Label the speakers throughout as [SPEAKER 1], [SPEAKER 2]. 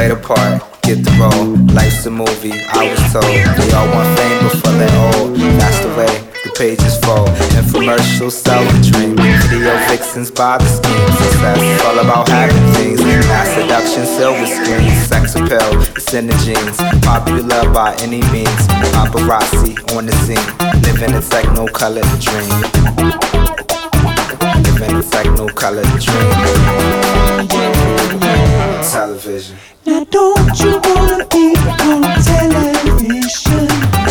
[SPEAKER 1] play the part, get the role. Life's a movie, I was told. They all want fame before they're old. That's the way the pages fold. Infomercials sell the dream. Video vixens buy the scheme. Success is all about having things. Mass seduction, silver screens. Sex appeal, it's in the genes. Popular by any means. Paparazzi on the scene. Living a techno-colored dream. Living a techno-colored dream. Television.
[SPEAKER 2] Now don't you wanna be on television?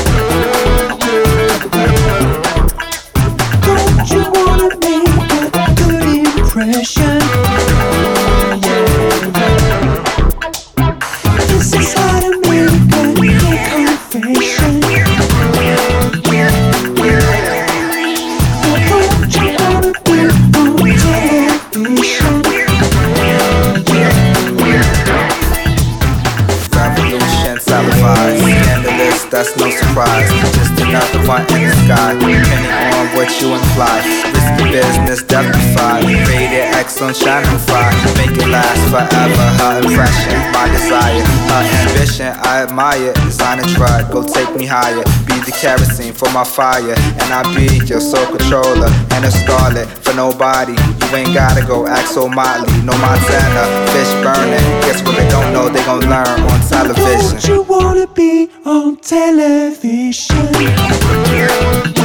[SPEAKER 2] Don't you wanna make a good impression? This is how to make a confession. Now don't you wanna be on television?
[SPEAKER 1] Revolution televised, scandalous, that's no surprise. Just another one in the sky, depending on what you imply. Risky business, death-defied. Rated X on Channel 5. Make it last forever, her impression, my desire. Her ambition, I admire. Designer drug, go take me higher. Be the kerosene for my fire. And I be your soul controller. And a scarlet for nobody. You ain't gotta go act so motley. No Montana, fish burning. Guess what they don't know, they gon' learn on television.
[SPEAKER 2] Don't you wanna be on television?